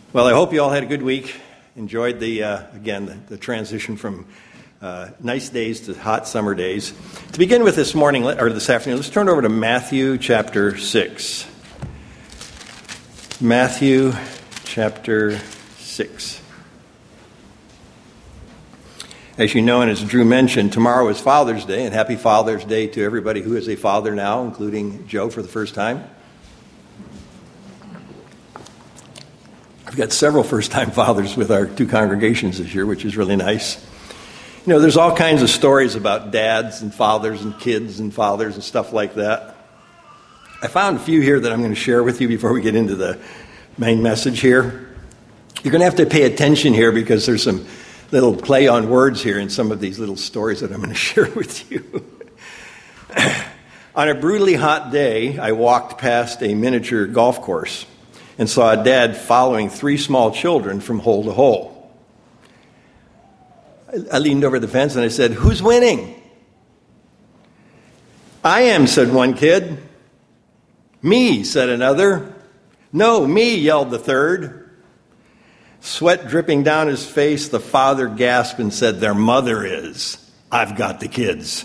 Well, I hope you all had a good week. Enjoyed the transition from nice days to hot summer days. To begin with this morning, or this afternoon, let's turn over to Matthew chapter 6. Matthew chapter 6. As you know, and as Drew mentioned, tomorrow is Father's Day, and happy Father's Day to everybody who is a father now, including Joe for the first time. I've got several first-time fathers with our two congregations this year, which is really nice. You know, there's all kinds of stories about dads and fathers and kids and fathers and stuff like that. I found a few here that I'm going to share with you before we get into the main message here. You're going to have to pay attention here because there's some little play on words here in some of these little stories that I'm going to share with you. On a brutally hot day, I walked past a miniature golf course and saw a dad following three small children from hole to hole. I leaned over the fence and I said, "Who's winning?" "I am," said one kid. "Me," said another. "No, me," yelled the third. Sweat dripping down his face, the father gasped and said, "Their mother is. I've got the kids."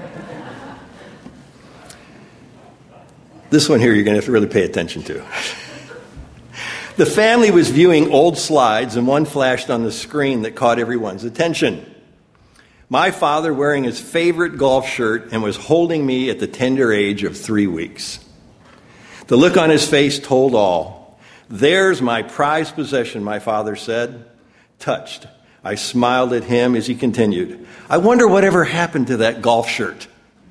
This one here you're going to have to really pay attention to. The family was viewing old slides, and one flashed on the screen that caught everyone's attention. My father wearing his favorite golf shirt and was holding me at the tender age of 3 weeks. The look on his face told all. "There's my prized possession," my father said. Touched, I smiled at him as he continued, "I wonder whatever happened to that golf shirt."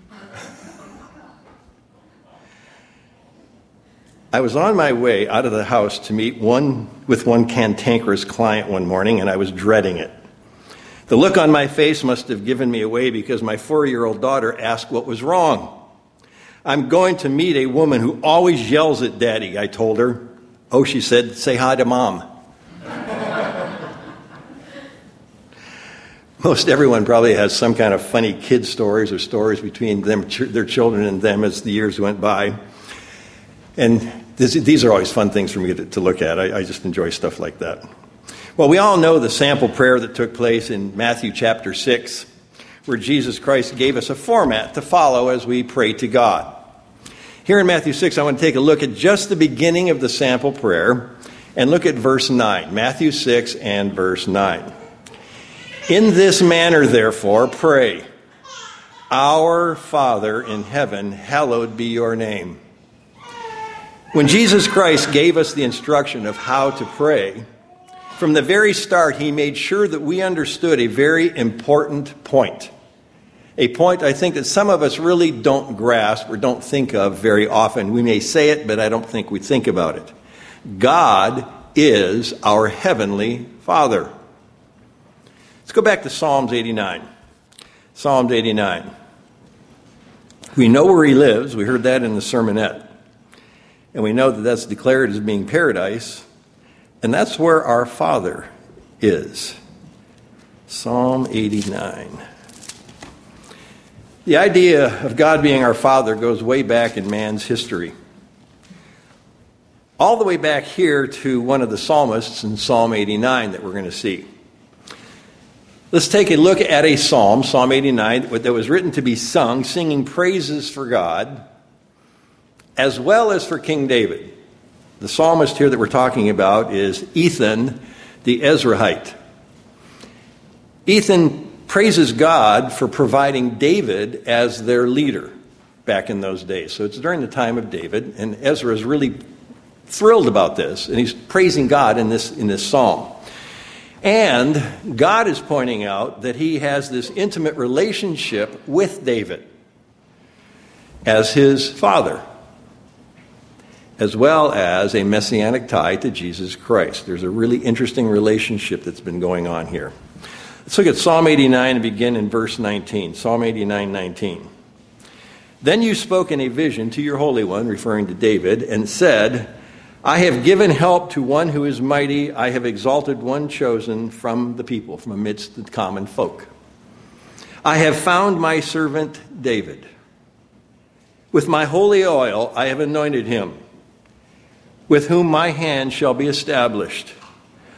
I was on my way out of the house to meet with one cantankerous client one morning, and I was dreading it. The look on my face must have given me away because my 4-year-old daughter asked what was wrong. "I'm going to meet a woman who always yells at Daddy," I told her. "Oh," she said, "say hi to Mom." Most everyone probably has some kind of funny kid stories or stories between them, their children and them as the years went by. And these are always fun things for me to look at. I just enjoy stuff like that. Well, we all know the sample prayer that took place in Matthew chapter 6, where Jesus Christ gave us a format to follow as we pray to God. Here in Matthew 6, I want to take a look at just the beginning of the sample prayer and look at verse 9. Matthew 6 and verse 9. "In this manner, therefore, pray. Our Father in heaven, hallowed be your name." When Jesus Christ gave us the instruction of how to pray, from the very start, he made sure that we understood a very important point. A point I think that some of us really don't grasp or don't think of very often. We may say it, but I don't think we think about it. God is our heavenly Father. Let's go back to Psalms 89. Psalms 89. We know where he lives. We heard that in the sermonette. And we know that that's declared as being paradise. And that's where our Father is. Psalm 89. The idea of God being our Father goes way back in man's history. All the way back here to one of the psalmists in Psalm 89 that we're going to see. Let's take a look at a psalm, Psalm 89, that was written to be sung, singing praises for God, as well as for King David. The psalmist here that we're talking about is Ethan the Ezrahite. Ethan praises God for providing David as their leader back in those days. So it's during the time of David, and Ezra is really thrilled about this, and he's praising God in this psalm. And God is pointing out that he has this intimate relationship with David as his father, as well as a messianic tie to Jesus Christ. There's a really interesting relationship that's been going on here. Let's look at Psalm 89 and begin in verse 19. Psalm 89, 19. "Then you spoke in a vision to your Holy One," referring to David, "and said, I have given help to one who is mighty. I have exalted one chosen from the people, from amidst the common folk. I have found my servant David. With my holy oil I have anointed him, with whom my hand shall be established.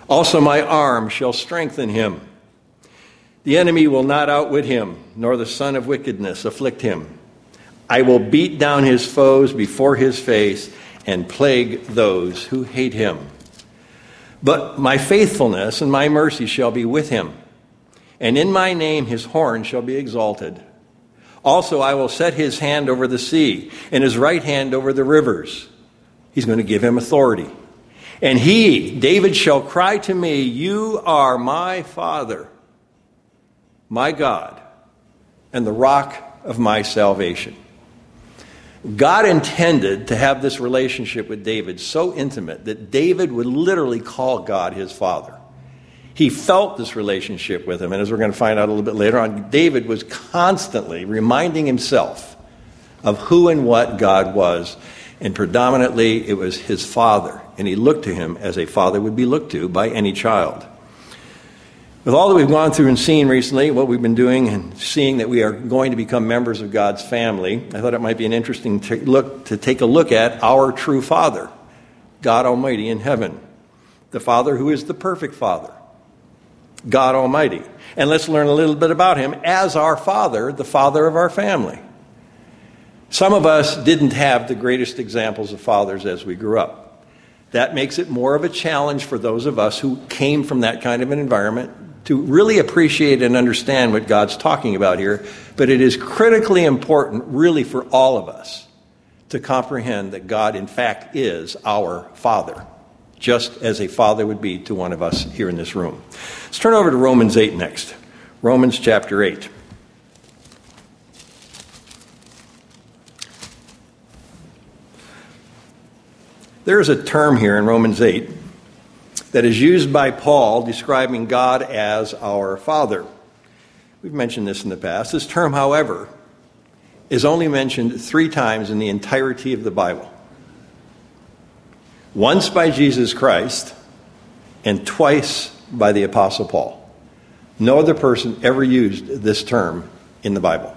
Also my arm shall strengthen him. The enemy will not outwit him, nor the son of wickedness afflict him. I will beat down his foes before his face and plague those who hate him. But my faithfulness and my mercy shall be with him, and in my name his horn shall be exalted. Also I will set his hand over the sea, and his right hand over the rivers. He's going to give him authority. And he, David, shall cry to me, you are my Father, my God, and the rock of my salvation. God intended to have this relationship with David so intimate that David would literally call God his Father. He felt this relationship with him, and as we're going to find out a little bit later on, David was constantly reminding himself of who and what God was, and predominantly it was his Father, and he looked to him as a father would be looked to by any child. With all that we've gone through and seen recently, what we've been doing and seeing that we are going to become members of God's family, I thought it might be an interesting to take a look at our true Father, God Almighty in heaven, the Father who is the perfect Father, God Almighty. And let's learn a little bit about him as our Father, the Father of our family. Some of us didn't have the greatest examples of fathers as we grew up. That makes it more of a challenge for those of us who came from that kind of an environment to really appreciate and understand what God's talking about here. But it is critically important, really, for all of us to comprehend that God, in fact, is our Father, just as a father would be to one of us here in this room. Let's turn over to Romans 8 next. Romans chapter 8. There is a term here in Romans 8 that is used by Paul describing God as our Father. We've mentioned this in the past. This term, however, is only mentioned 3 times in the entirety of the Bible. Once by Jesus Christ and twice by the Apostle Paul. No other person ever used this term in the Bible.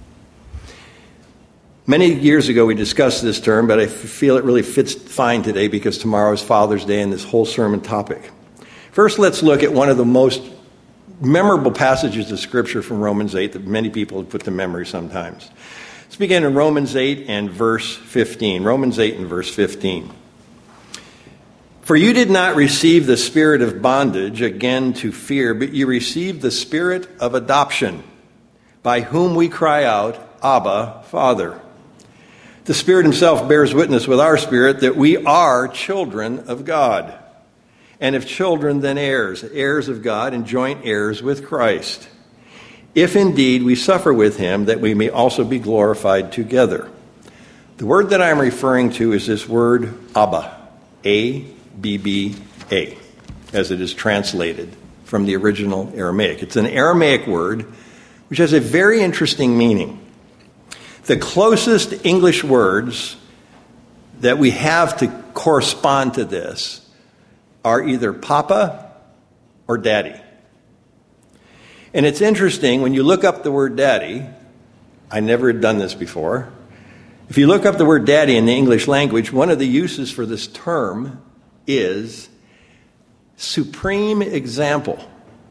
Many years ago we discussed this term, but I feel it really fits fine today because tomorrow is Father's Day and this whole sermon topic. First, let's look at one of the most memorable passages of Scripture from Romans 8 that many people have put to memory sometimes. Let's begin in Romans 8 and verse 15. Romans 8 and verse 15. For you did not receive the spirit of bondage again to fear, but you received the spirit of adoption, by whom we cry out, Abba, Father. The Spirit himself bears witness with our spirit that we are children of God. And if children, then heirs, heirs of God and joint heirs with Christ. If indeed we suffer with him, that we may also be glorified together. The word that I'm referring to is this word Abba, A-B-B-A, as it is translated from the original Aramaic. It's an Aramaic word which has a very interesting meaning. The closest English words that we have to correspond to this are either Papa or Daddy. And it's interesting, when you look up the word Daddy, I never had done this before. If you look up the word Daddy in the English language, one of the uses for this term is supreme example,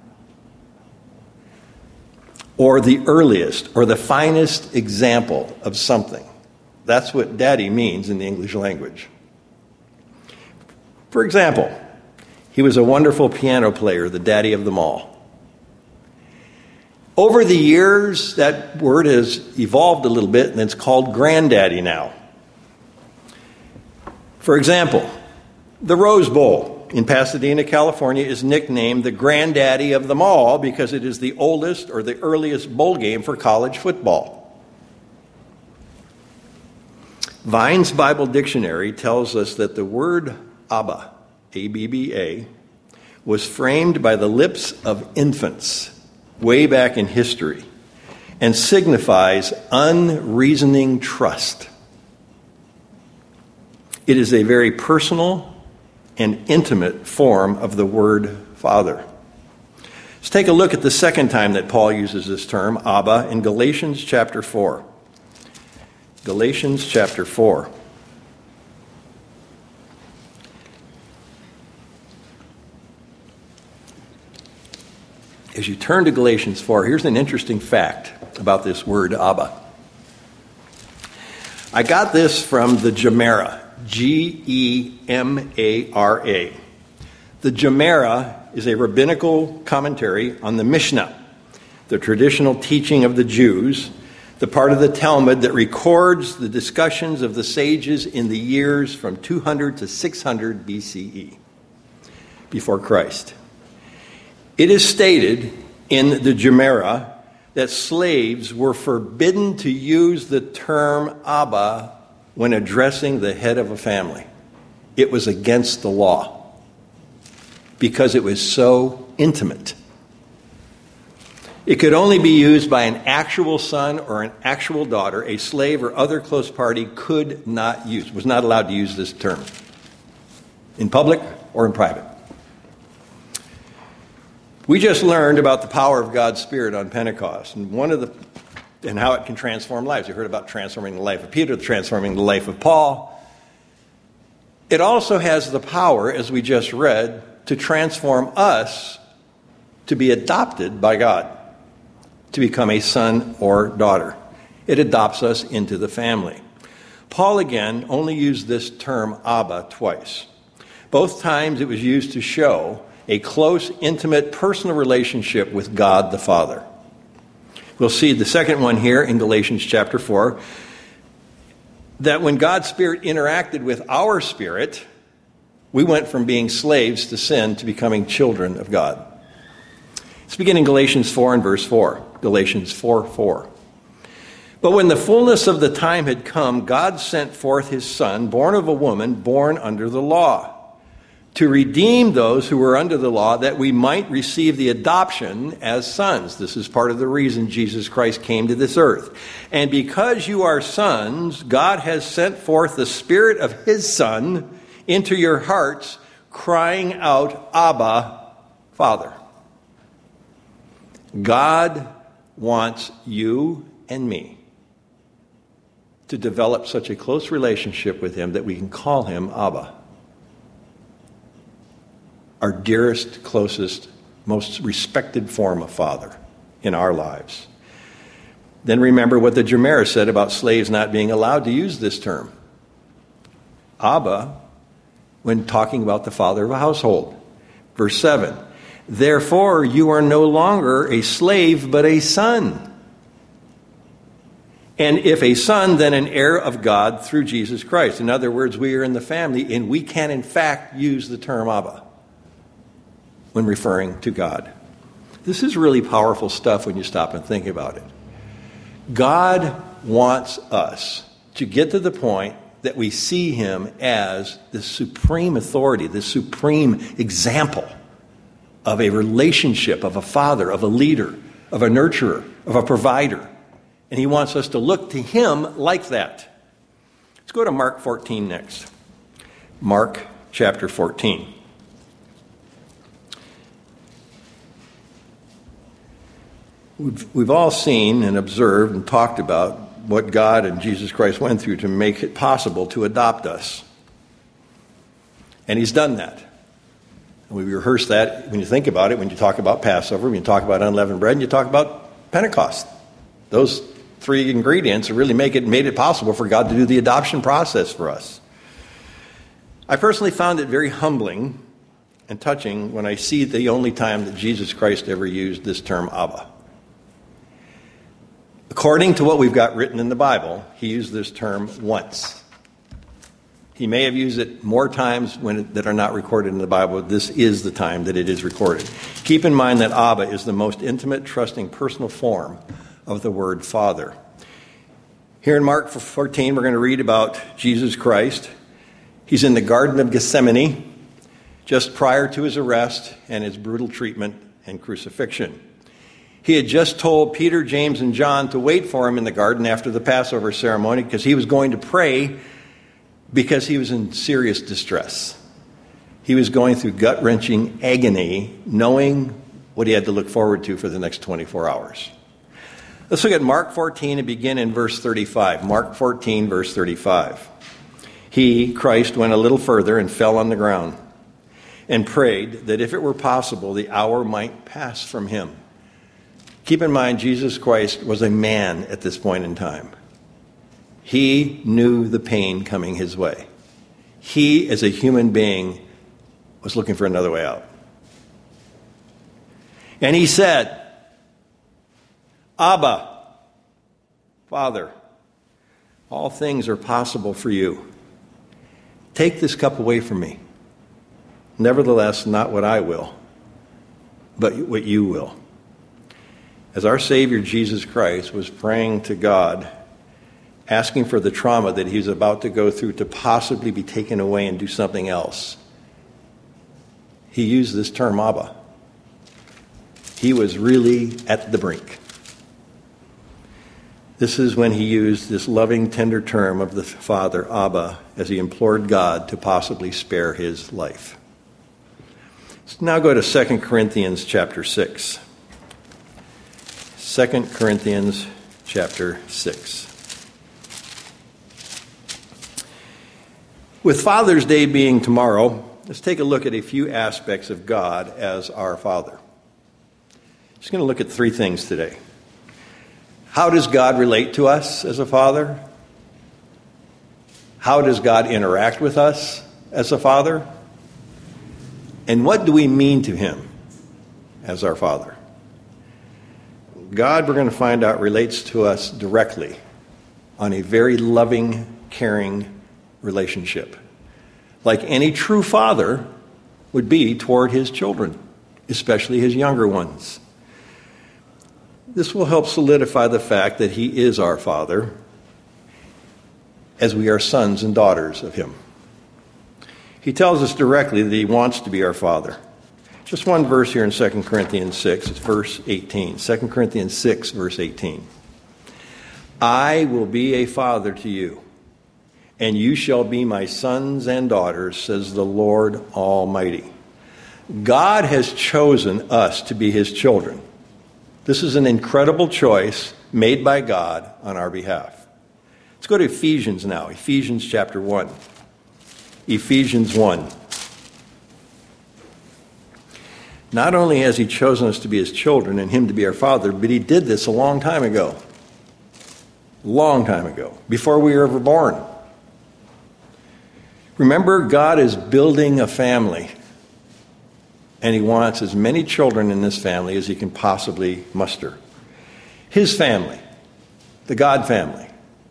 or the earliest, or the finest example of something. That's what daddy means in the English language. For example, he was a wonderful piano player, the daddy of them all. Over the years, that word has evolved a little bit, and it's called granddaddy now. For example, the Rose Bowl in Pasadena, California, is nicknamed the granddaddy of them all because it is the oldest or the earliest bowl game for college football. Vine's Bible Dictionary tells us that the word Abba, A-B-B-A, was framed by the lips of infants way back in history and signifies unreasoning trust. It is a very personal and intimate form of the word Father. Let's take a look at the second time that Paul uses this term, Abba, in Galatians chapter 4. Galatians chapter 4. As you turn to Galatians 4, here's an interesting fact about this word Abba. I got this from the Gemara, Gemara. The Gemara is a rabbinical commentary on the Mishnah, the traditional teaching of the Jews, the part of the Talmud that records the discussions of the sages in the years from 200 to 600 BCE, before Christ. It is stated in the Gemara that slaves were forbidden to use the term Abba when addressing the head of a family. It was against the law because it was so intimate. It could only be used by an actual son or an actual daughter. A slave or other close party was not allowed to use this term in public or in private. We just learned about the power of God's Spirit on Pentecost and how it can transform lives. You heard about transforming the life of Peter, transforming the life of Paul. It also has the power, as we just read, to transform us to be adopted by God, to become a son or daughter. It adopts us into the family. Paul, again, only used this term Abba twice. Both times it was used to show a close, intimate, personal relationship with God the Father. We'll see the second one here in Galatians chapter 4, that when God's Spirit interacted with our spirit, we went from being slaves to sin to becoming children of God. Let's begin in Galatians 4 and verse 4. Galatians 4:4. But when the fullness of the time had come, God sent forth his Son, born of a woman, born under the law, to redeem those who were under the law, that we might receive the adoption as sons. This is part of the reason Jesus Christ came to this earth. And because you are sons, God has sent forth the Spirit of his Son into your hearts, crying out, Abba, Father. God wants you and me to develop such a close relationship with him that we can call him Abba. Our dearest, closest, most respected form of father in our lives. Then remember what the Gemara said about slaves not being allowed to use this term, Abba, when talking about the father of a household. Verse 7, therefore you are no longer a slave but a son. And if a son, then an heir of God through Jesus Christ. In other words, we are in the family and we can in fact use the term Abba when referring to God. This is really powerful stuff when you stop and think about it. God wants us to get to the point that we see him as the supreme authority, the supreme example of a relationship, of a father, of a leader, of a nurturer, of a provider. And he wants us to look to him like that. Let's go to Mark 14 next. Mark chapter 14. We've all seen and observed and talked about what God and Jesus Christ went through to make it possible to adopt us. And he's done that. And we rehearse that when you think about it, when you talk about Passover, when you talk about unleavened bread, and you talk about Pentecost. Those three ingredients really made it possible for God to do the adoption process for us. I personally found it very humbling and touching when I see the only time that Jesus Christ ever used this term Abba. According to what we've got written in the Bible, he used this term once. He may have used it more times that are not recorded in the Bible. This is the time that it is recorded. Keep in mind that Abba is the most intimate, trusting, personal form of the word Father. Here in Mark 14, we're going to read about Jesus Christ. He's in the Garden of Gethsemane, just prior to his arrest and his brutal treatment and crucifixion. He had just told Peter, James, and John to wait for him in the garden after the Passover ceremony because he was going to pray because he was in serious distress. He was going through gut-wrenching agony, knowing what he had to look forward to for the next 24 hours. Let's look at Mark 14 and begin in verse 35. Mark 14, verse 35. He, Christ, went a little further and fell on the ground and prayed that if it were possible, the hour might pass from him. Keep in mind, Jesus Christ was a man at this point in time. He knew the pain coming his way. He, as a human being, was looking for another way out. And he said, Abba, Father, all things are possible for you. Take this cup away from me. Nevertheless, not what I will, but what you will. As our Savior Jesus Christ was praying to God, asking for the trauma that he was about to go through to possibly be taken away and do something else, he used this term, Abba. He was really at the brink. This is when he used this loving, tender term of the Father, Abba, as he implored God to possibly spare his life. Let's now go to 2 Corinthians chapter 6. 2 Corinthians chapter 6. With Father's Day being tomorrow, let's take a look at a few aspects of God as our Father. Just going to look at three things today. How does God relate to us as a father? How does God interact with us as a father? And what do we mean to him as our Father? God, we're going to find out, relates to us directly on a very loving, caring relationship, like any true father would be toward his children, especially his younger ones. This will help solidify the fact that he is our Father, as we are sons and daughters of him. He tells us directly that he wants to be our Father. Just one verse here in 2 Corinthians 6, it's verse 18. 2 Corinthians 6, verse 18. I will be a father to you, and you shall be my sons and daughters, says the Lord Almighty. God has chosen us to be his children. This is an incredible choice made by God on our behalf. Let's go to Ephesians now. Ephesians chapter 1. Ephesians 1. Not only has he chosen us to be his children and him to be our Father, but he did this a long time ago. Long time ago, before we were ever born. Remember, God is building a family, and he wants as many children in this family as he can possibly muster. His family, the God family.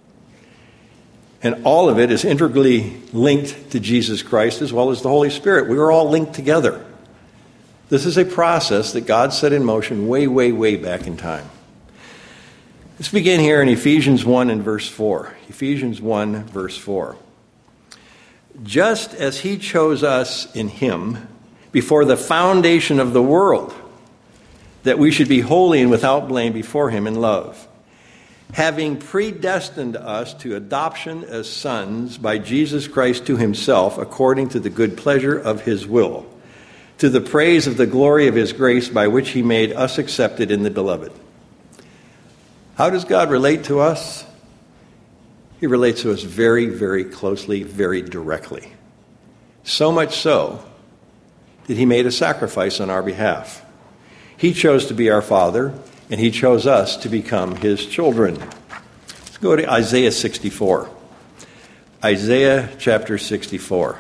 And all of it is integrally linked to Jesus Christ as well as the Holy Spirit. We are all linked together. This is a process that God set in motion way, way, way back in time. Let's begin here in Ephesians 1 and verse 4. Ephesians 1, verse 4. Just as he chose us in him before the foundation of the world, that we should be holy and without blame before him in love, having predestined us to adoption as sons by Jesus Christ to himself, according to the good pleasure of his will, to the praise of the glory of his grace, by which he made us accepted in the beloved. How does God relate to us? He relates to us very, very closely, very directly. So much so that he made a sacrifice on our behalf. He chose to be our Father, and he chose us to become his children. Let's go to Isaiah 64. Isaiah chapter 64.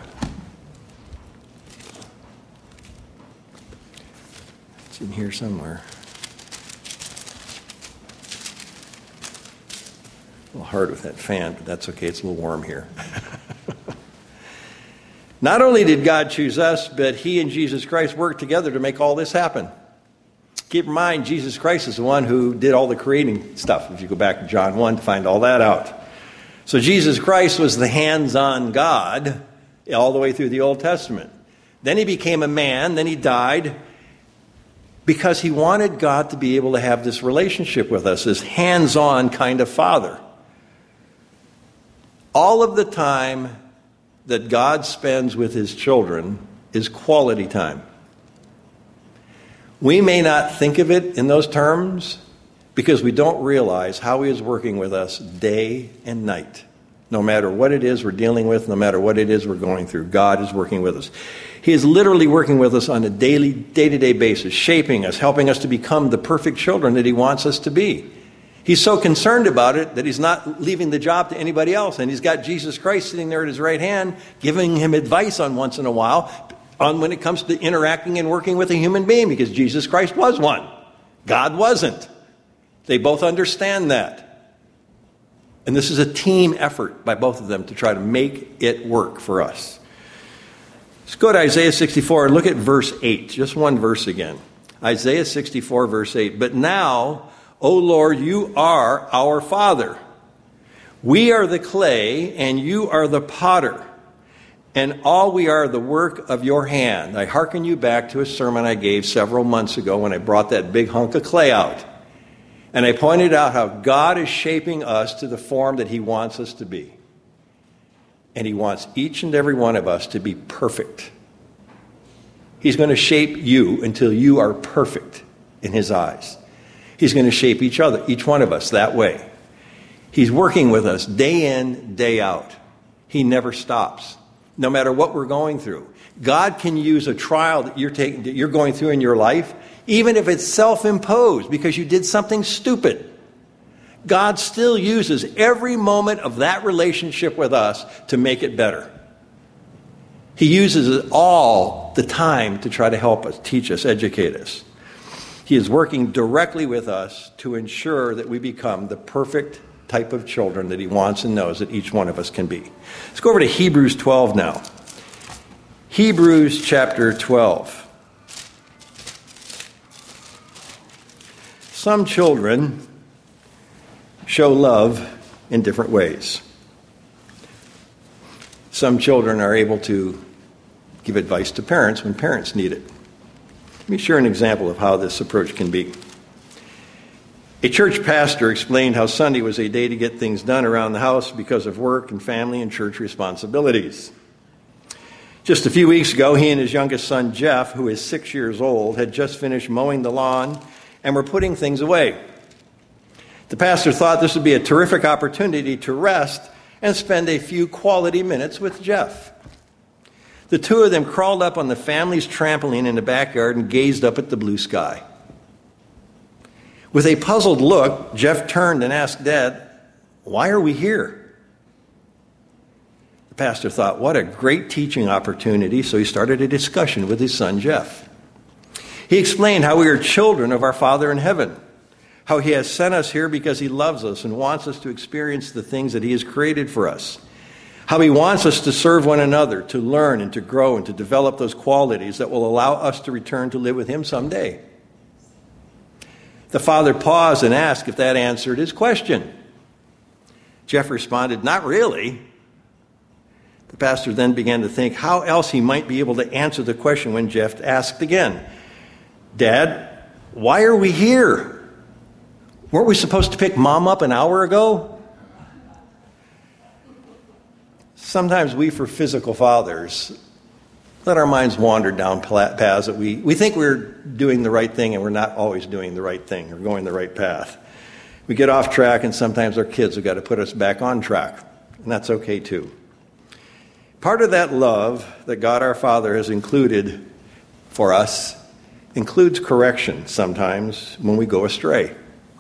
It's in here somewhere. A little hard with that fan, but that's okay. It's a little warm here. Not only did God choose us, but he and Jesus Christ worked together to make all this happen. Keep in mind, Jesus Christ is the one who did all the creating stuff. If you go back to John 1 to find all that out. So Jesus Christ was the hands-on God all the way through the Old Testament. Then he became a man, then he died, because he wanted God to be able to have this relationship with us, this hands-on kind of father. All of the time that God spends with his children is quality time. We may not think of it in those terms because we don't realize how he is working with us day and night. No matter what it is we're dealing with, no matter what it is we're going through, God is working with us. He is literally working with us on a day-to-day basis, shaping us, helping us to become the perfect children that he wants us to be. He's so concerned about it that he's not leaving the job to anybody else. And he's got Jesus Christ sitting there at his right hand, giving him advice on once in a while on when it comes to interacting and working with a human being, because Jesus Christ was one. God wasn't. They both understand that. And this is a team effort by both of them to try to make it work for us. Let's go to Isaiah 64 and look at verse 8. Just one verse again. Isaiah 64, verse 8. But now, O Lord, you are our Father. We are the clay, and you are the potter. And all we are the work of your hand. I hearken you back to a sermon I gave several months ago when I brought that big hunk of clay out. And I pointed out how God is shaping us to the form that he wants us to be. And he wants each and every one of us to be perfect. He's going to shape you until you are perfect in his eyes. He's going to shape each one of us that way. He's working with us day in, day out. He never stops, no matter what we're going through. God can use a trial that you're going through in your life, even if it's self-imposed because you did something stupid. God still uses every moment of that relationship with us to make it better. He uses it all the time to try to help us, teach us, educate us. He is working directly with us to ensure that we become the perfect type of children that he wants and knows that each one of us can be. Let's go over to Hebrews 12 now. Hebrews chapter 12. Some children show love in different ways. Some children are able to give advice to parents when parents need it. Let me share an example of how this approach can be. A church pastor explained how Sunday was a day to get things done around the house because of work and family and church responsibilities. Just a few weeks ago, he and his youngest son, Jeff, who is 6 years old, had just finished mowing the lawn and were putting things away. The pastor thought this would be a terrific opportunity to rest and spend a few quality minutes with Jeff. The two of them crawled up on the family's trampoline in the backyard and gazed up at the blue sky. With a puzzled look, Jeff turned and asked Dad, "Why are we here?" The pastor thought, what a great teaching opportunity, so he started a discussion with his son, Jeff. He explained how we are children of our Father in heaven, how he has sent us here because he loves us and wants us to experience the things that he has created for us, how he wants us to serve one another, to learn and to grow and to develop those qualities that will allow us to return to live with him someday. The father paused and asked if that answered his question. Jeff responded, "Not really." The pastor then began to think how else he might be able to answer the question when Jeff asked again, "Dad, why are we here? Weren't we supposed to pick Mom up an hour ago?" Sometimes we, for physical fathers, let our minds wander down paths that we think we're doing the right thing and we're not always doing the right thing or going the right path. We get off track, and sometimes our kids have got to put us back on track, and that's okay too. Part of that love that God our Father has included for us includes correction sometimes when we go astray.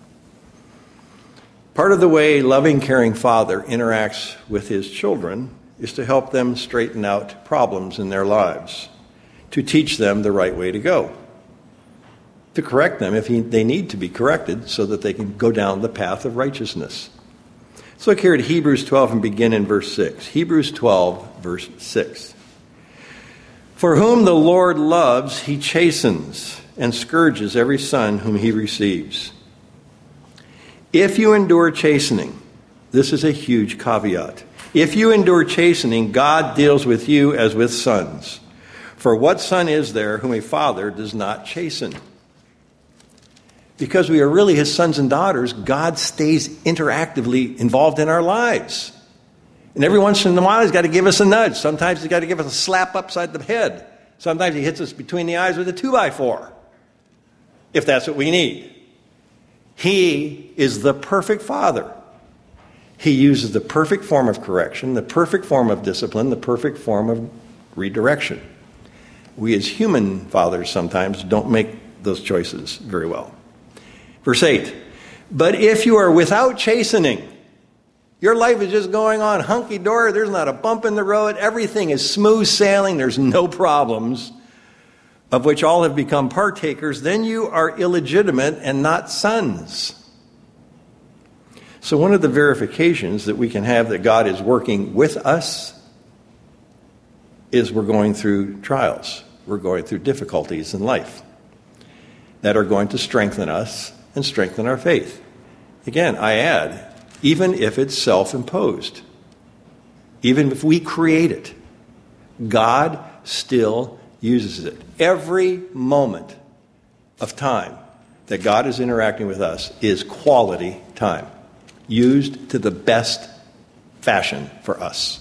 Part of the way a loving, caring father interacts with his children is to help them straighten out problems in their lives, to teach them the right way to go, to correct them if they need to be corrected so that they can go down the path of righteousness. Let's look here at Hebrews 12 and begin in verse 6. Hebrews 12, verse 6. For whom the Lord loves, he chastens and scourges every son whom he receives. If you endure chastening, this is a huge caveat. If you endure chastening, God deals with you as with sons. For what son is there whom a father does not chasten? Because we are really his sons and daughters, God stays interactively involved in our lives. And every once in a while, he's got to give us a nudge. Sometimes he's got to give us a slap upside the head. Sometimes he hits us between the eyes with a 2x4, if that's what we need. He is the perfect father. He uses the perfect form of correction, the perfect form of discipline, the perfect form of redirection. We as human fathers sometimes don't make those choices very well. Verse 8, but if you are without chastening, your life is just going on hunky-dory, there's not a bump in the road, everything is smooth sailing, there's no problems, of which all have become partakers, then you are illegitimate and not sons. So one of the verifications that we can have that God is working with us is we're going through trials. We're going through difficulties in life that are going to strengthen us and strengthen our faith. Again, I add, even if it's self-imposed, even if we create it, God still uses it. Every moment of time that God is interacting with us is quality time, used to the best fashion for us.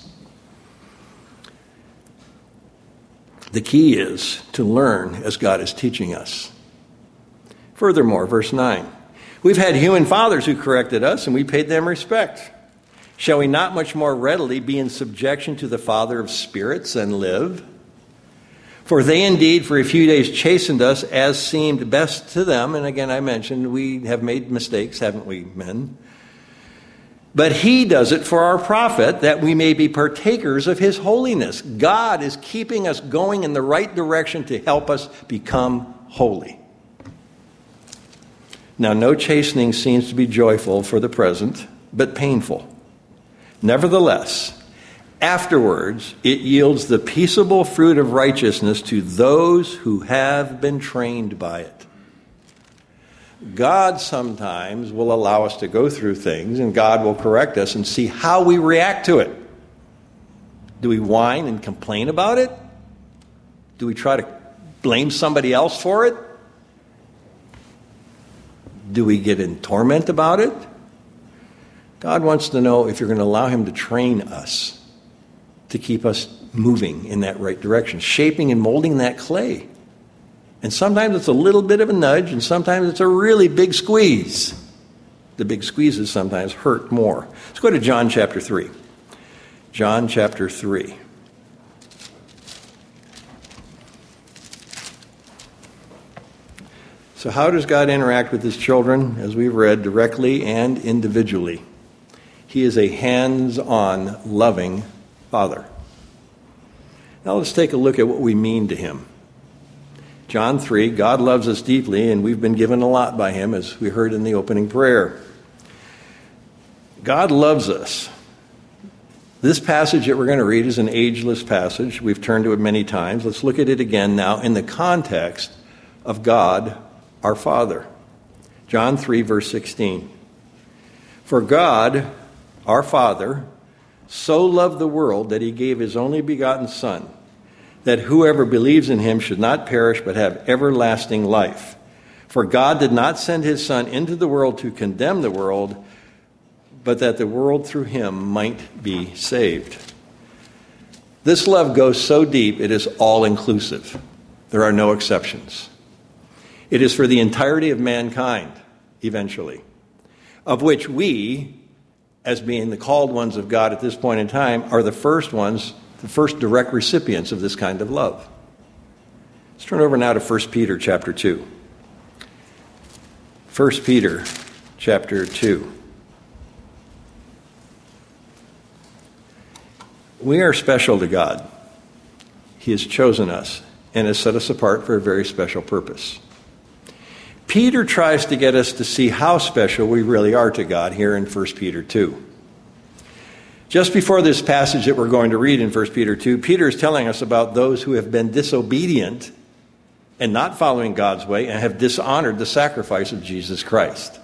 The key is to learn as God is teaching us. Furthermore, verse 9, we've had human fathers who corrected us, and we paid them respect. Shall we not much more readily be in subjection to the Father of spirits and live? For they indeed for a few days chastened us as seemed best to them. And again, I mentioned we have made mistakes, haven't we, men? But he does it for our profit, that we may be partakers of his holiness. God is keeping us going in the right direction to help us become holy. Now, no chastening seems to be joyful for the present, but painful. Nevertheless, afterwards, it yields the peaceable fruit of righteousness to those who have been trained by it. God sometimes will allow us to go through things, and God will correct us and see how we react to it. Do we whine and complain about it? Do we try to blame somebody else for it? Do we get in torment about it? God wants to know if you're going to allow him to train us, to keep us moving in that right direction, shaping and molding that clay. And sometimes it's a little bit of a nudge, and sometimes it's a really big squeeze. The big squeezes sometimes hurt more. Let's go to John chapter 3. John chapter 3. So how does God interact with his children? As we've read, directly and individually. He is a hands-on, loving Father. Now let's take a look at what we mean to him. John 3, God loves us deeply, and we've been given a lot by him, as we heard in the opening prayer. God loves us. This passage that we're going to read is an ageless passage. We've turned to it many times. Let's look at it again now in the context of God, our Father. John 3, verse 16. For God, our Father, so loved the world that he gave his only begotten Son, that whoever believes in him should not perish but have everlasting life. For God did not send his Son into the world to condemn the world, but that the world through him might be saved. This love goes so deep, it is all-inclusive. There are no exceptions. It is for the entirety of mankind, eventually, of which we, as being the called ones of God at this point in time, are the first ones, the first direct recipients of this kind of love. Let's turn over now to 1 Peter chapter 2. 1 Peter chapter 2. We are special to God. He has chosen us and has set us apart for a very special purpose. Peter tries to get us to see how special we really are to God here in 1 Peter 2. Just before this passage that we're going to read in 1 Peter 2, Peter is telling us about those who have been disobedient and not following God's way and have dishonored the sacrifice of Jesus Christ.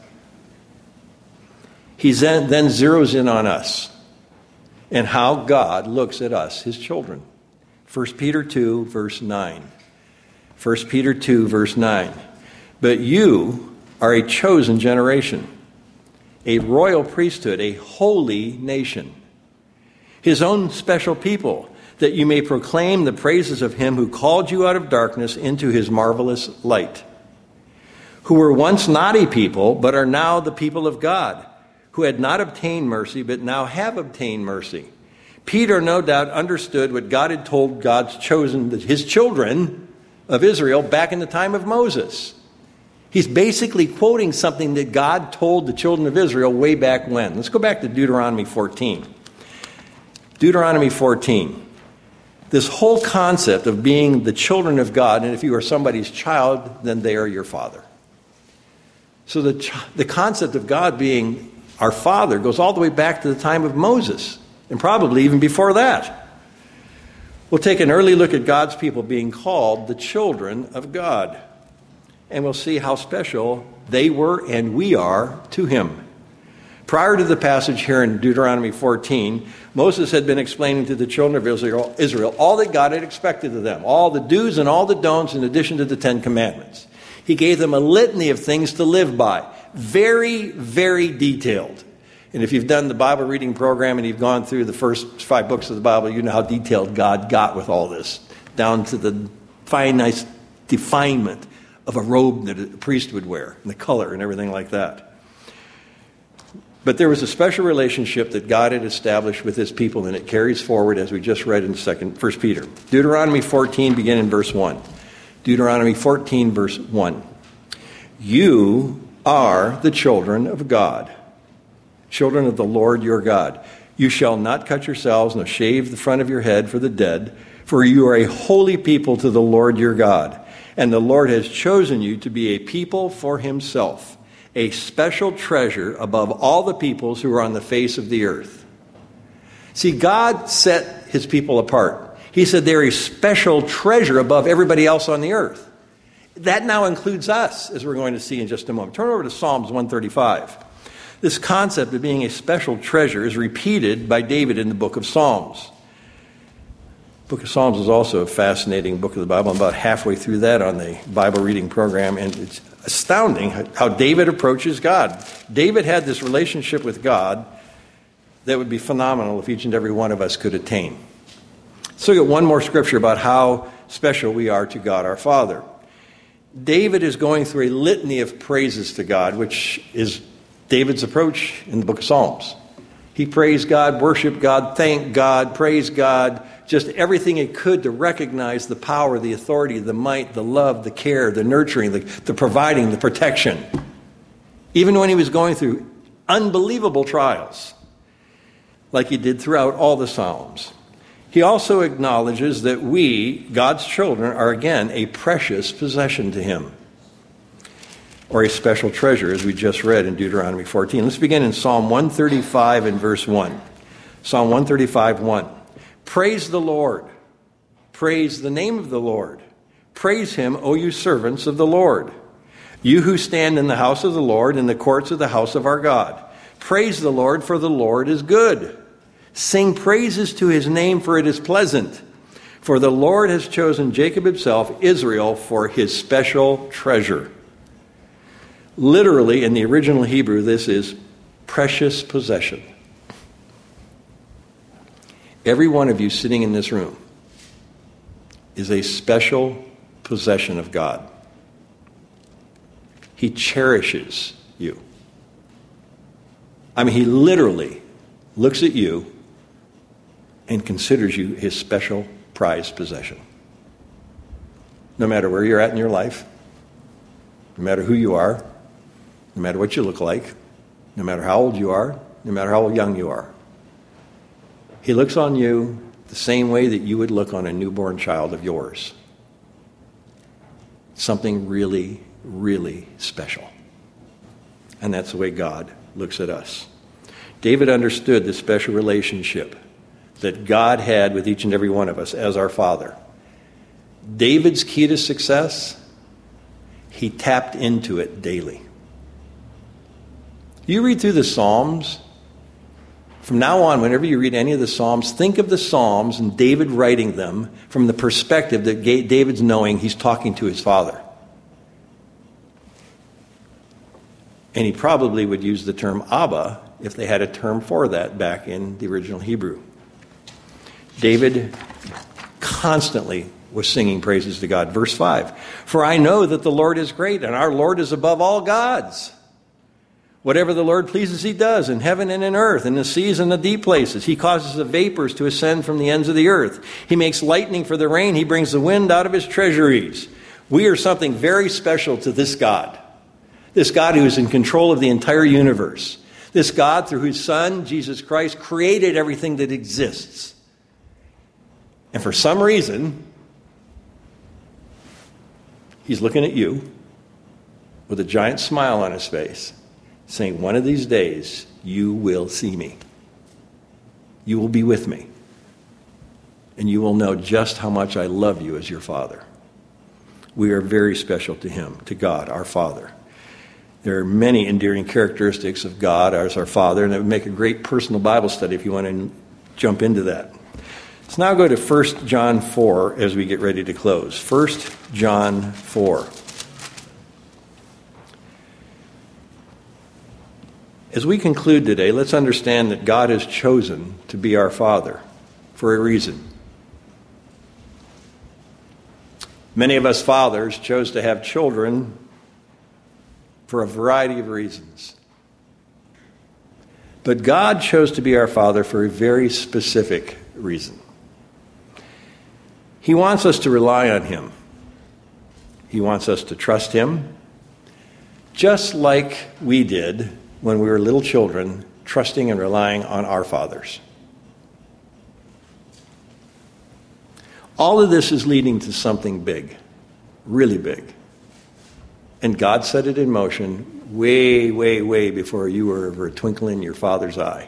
He then zeroes in on us and how God looks at us, his children. 1 Peter 2, verse 9. 1 Peter 2, verse 9. But you are a chosen generation, a royal priesthood, a holy nation, his own special people, that you may proclaim the praises of him who called you out of darkness into his marvelous light, who were once not a people, but are now the people of God, who had not obtained mercy, but now have obtained mercy. Peter, no doubt, understood what God had told God's chosen, his children of Israel, back in the time of Moses. He's basically quoting something that God told the children of Israel way back when. Let's go back to Deuteronomy 14. Deuteronomy 14. This whole concept of being the children of God, and if you are somebody's child, then they are your father. So the concept of God being our father goes all the way back to the time of Moses, and probably even before that. We'll take an early look at God's people being called the children of God. And we'll see how special they were and we are to him. Prior to the passage here in Deuteronomy 14, Moses had been explaining to the children of Israel all that God had expected of them, all the do's and all the don'ts in addition to the 10 Commandments. He gave them a litany of things to live by, very, very detailed. And if you've done the Bible reading program and you've gone through the first 5 books of the Bible, you know how detailed God got with all this, down to the fine, nice definement of a robe that a priest would wear, and the color and everything like that. But there was a special relationship that God had established with his people, and it carries forward as we just read in 1 Peter. Deuteronomy 14, begin in verse 1. Deuteronomy 14, verse 1. You are the children of God, children of the Lord your God. You shall not cut yourselves, nor shave the front of your head for the dead, for you are a holy people to the Lord your God. And the Lord has chosen you to be a people for himself, a special treasure above all the peoples who are on the face of the earth. See, God set his people apart. He said they're a special treasure above everybody else on the earth. That now includes us, as we're going to see in just a moment. Turn over to Psalms 135. This concept of being a special treasure is repeated by David in the book of Psalms. The book of Psalms is also a fascinating book of the Bible. I'm about halfway through that on the Bible reading program, and it's astounding how David approaches God. David had this relationship with God that would be phenomenal if each and every one of us could attain. Let's look at one more scripture about how special we are to God our Father. David is going through a litany of praises to God, which is David's approach in the book of Psalms. He praised God, worshiped God, thanked God, praised God, just everything he could to recognize the power, the authority, the might, the love, the care, the nurturing, the providing, the protection. Even when he was going through unbelievable trials, like he did throughout all the Psalms. He also acknowledges that we, God's children, are again a precious possession to him, or a special treasure, as we just read in Deuteronomy 14. Let's begin in Psalm 135 and verse 1. Psalm 135, 1. Praise the Lord. Praise the name of the Lord. Praise him, O you servants of the Lord. You who stand in the house of the Lord, in the courts of the house of our God. Praise the Lord, for the Lord is good. Sing praises to his name, for it is pleasant. For the Lord has chosen Jacob himself, Israel, for his special treasure. Literally, in the original Hebrew, this is precious possession. Every one of you sitting in this room is a special possession of God. He cherishes you. I mean, he literally looks at you and considers you his special prized possession. No matter where you're at in your life, no matter who you are, no matter what you look like, no matter how old you are, no matter how young you are. He looks on you the same way that you would look on a newborn child of yours. Something really, really special. And that's the way God looks at us. David understood the special relationship that God had with each and every one of us as our Father. David's key to success, he tapped into it daily. You read through the Psalms. From now on, whenever you read any of the Psalms, think of the Psalms and David writing them from the perspective that David's knowing he's talking to his Father. And he probably would use the term Abba if they had a term for that back in the original Hebrew. David constantly was singing praises to God. Verse 5, for I know that the Lord is great and our Lord is above all gods. Whatever the Lord pleases, he does in heaven and in earth, in the seas and the deep places. He causes the vapors to ascend from the ends of the earth. He makes lightning for the rain. He brings the wind out of his treasuries. We are something very special to this God who is in control of the entire universe. This God, through whose Son, Jesus Christ, created everything that exists. And for some reason, he's looking at you with a giant smile on his face, saying, one of these days, you will see me. You will be with me. And you will know just how much I love you as your Father. We are very special to him, to God, our Father. There are many endearing characteristics of God as our Father, and it would make a great personal Bible study if you want to jump into that. Let's now go to 1 John 4 as we get ready to close. 1 John 4. As we conclude today, let's understand that God has chosen to be our Father for a reason. Many of us fathers chose to have children for a variety of reasons. But God chose to be our Father for a very specific reason. He wants us to rely on him. He wants us to trust him, just like we did when we were little children, trusting and relying on our fathers. All of this is leading to something big, really big. And God set it in motion way, way, way before you were ever a twinkle in your father's eye.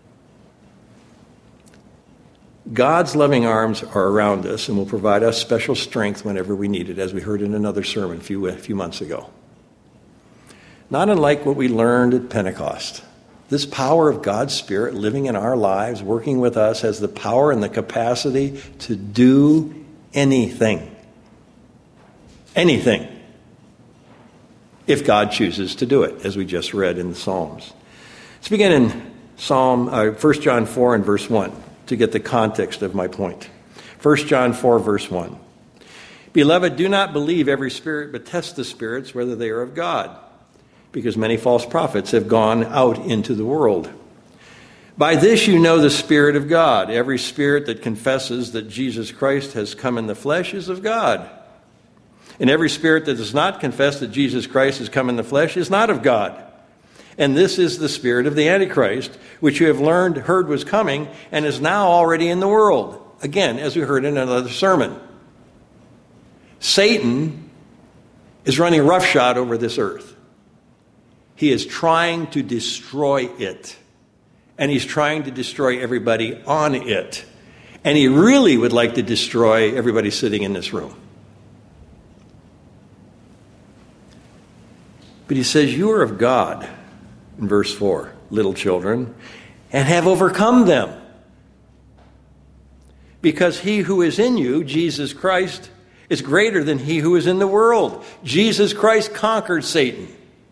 God's loving arms are around us and will provide us special strength whenever we need it, as we heard in another sermon a few months ago. Not unlike what we learned at Pentecost. This power of God's Spirit living in our lives, working with us, has the power and the capacity to do anything. Anything. If God chooses to do it, as we just read in the Psalms. Let's begin in 1 John 4 and verse 1 to get the context of my point. 1 John 4, verse 1. Beloved, do not believe every spirit, but test the spirits whether they are of God, because many false prophets have gone out into the world. By this you know the Spirit of God. Every spirit that confesses that Jesus Christ has come in the flesh is of God. And every spirit that does not confess that Jesus Christ has come in the flesh is not of God. And this is the spirit of the Antichrist, which you have heard was coming, and is now already in the world. Again, as we heard in another sermon. Satan is running roughshod over this earth. He is trying to destroy it. And he's trying to destroy everybody on it. And he really would like to destroy everybody sitting in this room. But he says, you are of God, in verse 4, little children, and have overcome them. Because he who is in you, Jesus Christ, is greater than he who is in the world. Jesus Christ conquered Satan.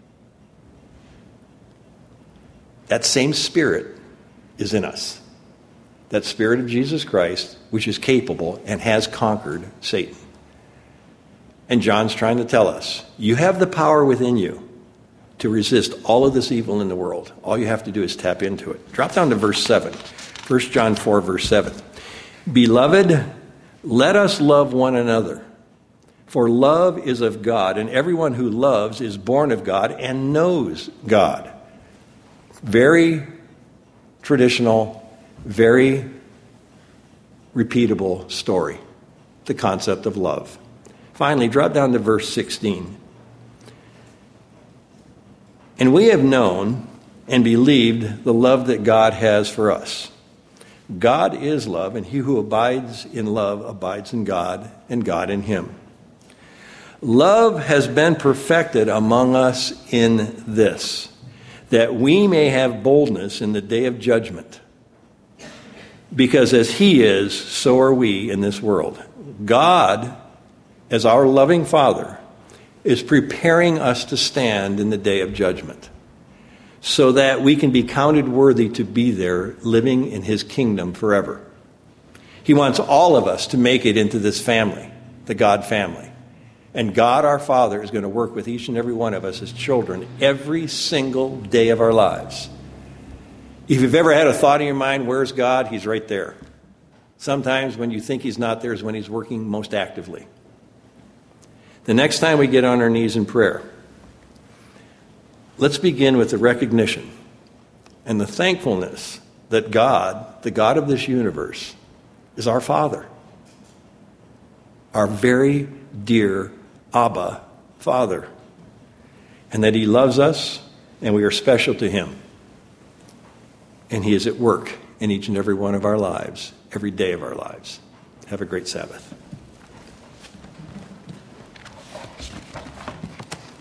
That same Spirit is in us. That Spirit of Jesus Christ, which is capable and has conquered Satan. And John's trying to tell us, you have the power within you to resist all of this evil in the world. All you have to do is tap into it. Drop down to verse 7. 1 John 4, verse 7. Beloved, let us love one another. For love is of God, and everyone who loves is born of God and knows God. Very traditional, very repeatable story. The concept of love. Finally, drop down to verse 16. And we have known and believed the love that God has for us. God is love, and he who abides in love abides in God, and God in him. Love has been perfected among us in this, that we may have boldness in the day of judgment. Because as he is, so are we in this world. God, as our loving Father, is preparing us to stand in the day of judgment, so that we can be counted worthy to be there, living in his kingdom forever. He wants all of us to make it into this family, the God family. And God our Father is going to work with each and every one of us as children every single day of our lives. If you've ever had a thought in your mind, where's God? He's right there. Sometimes when you think he's not there is when he's working most actively. The next time we get on our knees in prayer, let's begin with the recognition and the thankfulness that God, the God of this universe, is our Father. Our very dear Abba Father. And that he loves us and we are special to him. And he is at work in each and every one of our lives, every day of our lives. Have a great Sabbath.